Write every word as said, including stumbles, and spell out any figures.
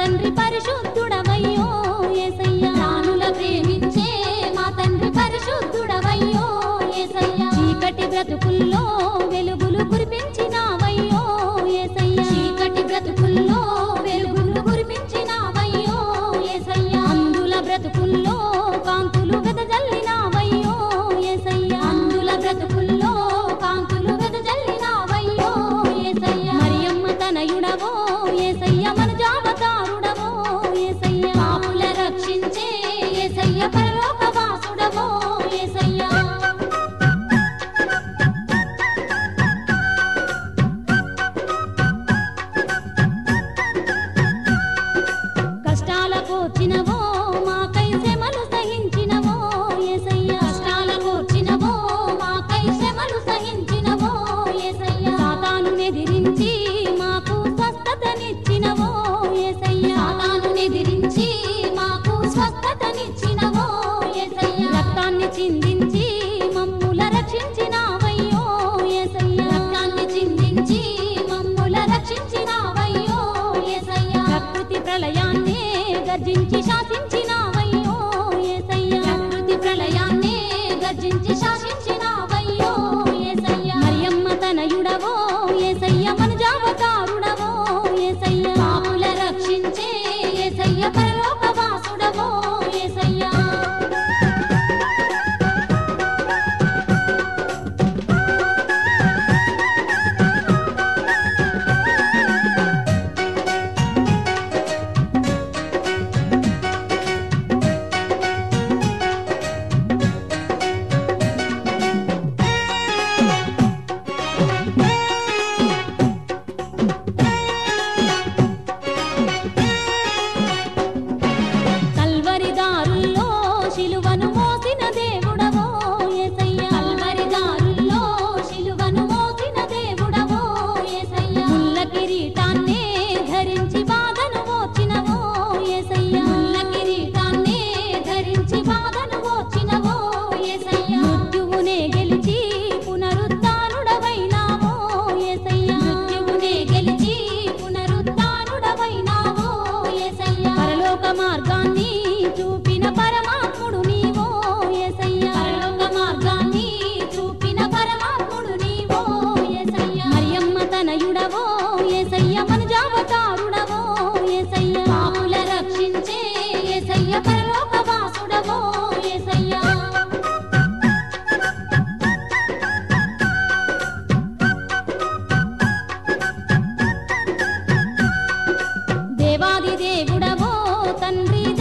తండ్రి పరిశుద్ధుడవయ్యో యేసయ్యా ప్రాణుల ప్రేమించే మా తండ్రి పరిశుద్ధుడవయ్యో యేసయ్యా చీకటి బ్రతుకుల్లో వెలుగులు కురిపించినావయ్యో యేసయ్యా చీకటి బ్రతుకుల్లో వెలుగులు కురిపించినావయ్యో యేసయ్యా అందుల బ్రతుకుల్లో కాంతులు వెదజల్లినావయ్యో యేసయ్యా అందుల బ్రతుకుల్లో కాంతులు వెదజల్లినావయ్యో యేసయ్యా మరియమ్మ తనయుడవో యేసయ్యా మనజావతారుడవో యేసయ్యా పాపుల రక్షించే యేసయ్యా పరలోకవాసుడవో యేసయ్యా కష్టాలకు వచ్చినవో మాకై శ్రమలు సహించినవో యేసయ్యా కష్టాలకు వచ్చినవో మాకై శ్రమలు సహించినవో యేసయ్యా సాతాను ఎదిరించి మాకు స్వస్థతనిచ్చినవో యేసయ్యా సాతాను ఎదిరించి మాకు స్వస్థతనిచ్చినవో యేసయ్యా రక్తాన్ని చిందించి మమ్ముల రక్షించినావయ్యో యేసయ్యా రక్తాన్ని చిందించి మమ్ముల రక్షించినావయ్యో యేసయ్యా ప్రకృతి ప్రళయాన్ని గర్జించి శాసించినావయ్యో యేసయ్యా ప్రకృతి ప్రళయాన్ని గర్జించి శాసించినావయ్యో యేసయ్యా మరియమ్మ తనయుడవో యేసయ్యా మనజావతారుడవో యేసయ్యా పాపుల రక్షించే యేసయ్యా పరలోకవాసుడవో యేసయ్యా కల్వరి దారుల్లో శిలువను మోసిన దేవుడవో యేసయ్యా కల్వరి దారుల్లో శిలువను మోసిన దేవుడవో యేసయ్యా ముల్ల కిరీటాన్నే ధరించి బాధను మోచినవో యేసయ్యా ముల్ల కిరీటాన్నే ధరించి బాధను మోచినవో యేసయ్యా మృత్యువునే గెలిచి పునరుద్ధానుడవైనావో యేసయ్యా మృత్యువునే గెలిచి పునరుద్ధానుడవైనావో యేసయ్యా పరలోక మార్గాన్ని చూపిన పరమాత్ముడు నీవో యేసయ్యా పరలోక మార్గాన్ని చూపిన పరమాత్ముడు నీవో యేసయ్యా మరియమ్మ తనయుడవో యేసయ్యా మనజావతారుడవో యేసయ్యా పాపుల రక్షించే యేసయ్యా పరలోకవాసుడవో యేసయ్యా దేవాది దేవుడవో తండ్రి